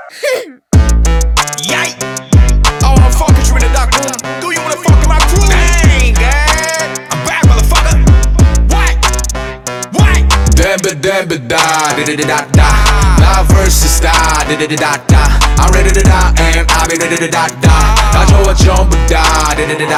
Yay! I wanna fuck with you in the dark room. Do you wanna fuck in my crew? Dang, God. I'm back, motherfucker. What? Damn da, da da. 나 versus da, da. I'm ready to die and I'll be ready to die. 다 좋아 전부 다,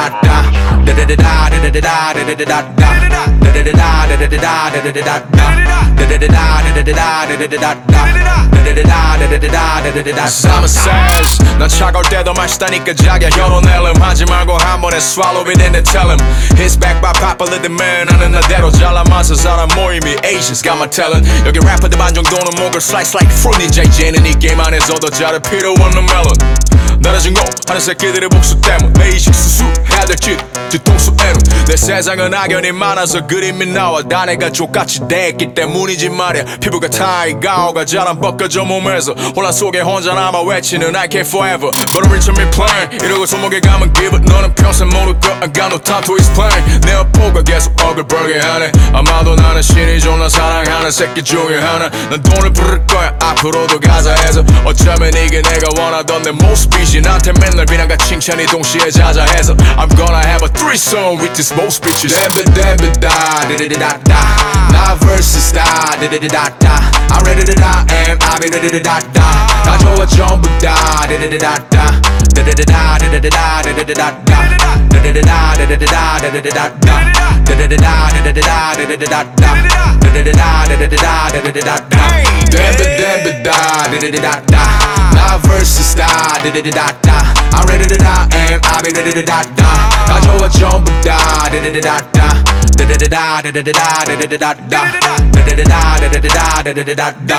I'm a savage. 난 차가울 때도 맛있다니까 자기야 결혼할래 하지 말고 한 번에 swallow it and then tell him His back by popular demand 나는 나대로 잘라맞은 사람 모임이 Asians got my talent 여기 래퍼들 반 정도는 목을 slice like fruit 니 JJ는 이 게임 안에서도 잘해 필요 없는 멜론 나를 증오하는 새끼들의 복수 때문 베이직 수수 해야 될 짓 뒤통수에는 내 세상은 악연이 많아서 그림이 나와 다 내가 족같이 됐기 때문이지 말이야 피부가 타이가오가 잘 안 벗겨져 몸에서 혼란 속에 혼자 남아 외치는 I can't forever But I'm reaching me plan 이러고 손목에 가면 give it 너는 평생 모를 거 I got no time to explain 내 어포가 계속 어글벌게 하네 아마도 나는 신이 존나 사랑하는 새끼 중에 하나 난 돈을 부를 거야 앞으로도 가사에서 어쩌면 이게 내가 원하던 내 모습이지 나한테 맨날 비난과 칭찬이 동시에 자자해서 I'm gonna have a threesome with these most bitches Damn da 나 versus da I'm ready to die and I'll be ready to die 다 좋아 전부 다 나 versus da I'm ready to die and I'll be ready to die 다 좋아 전부 다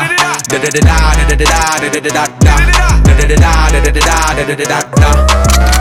da